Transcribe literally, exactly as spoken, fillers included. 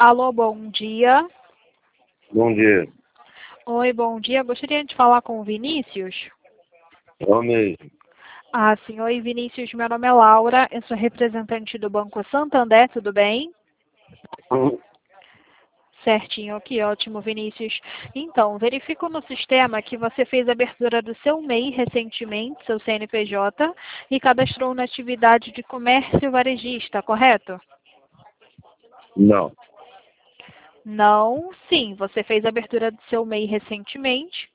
Alô, bom dia. Bom dia. Oi, bom dia. Gostaria de falar com o Vinícius. É o mesmo. Ah, sim. Oi, Vinícius. Meu nome é Laura. Eu sou representante do Banco Santander. Tudo bem? Hum, Certinho, que ótimo, Vinícius. Então, verifico no sistema que você fez a abertura do seu M E I recentemente, seu C N P J, e cadastrou na atividade de comércio varejista, correto? Não. Não, sim, você fez a abertura do seu M E I recentemente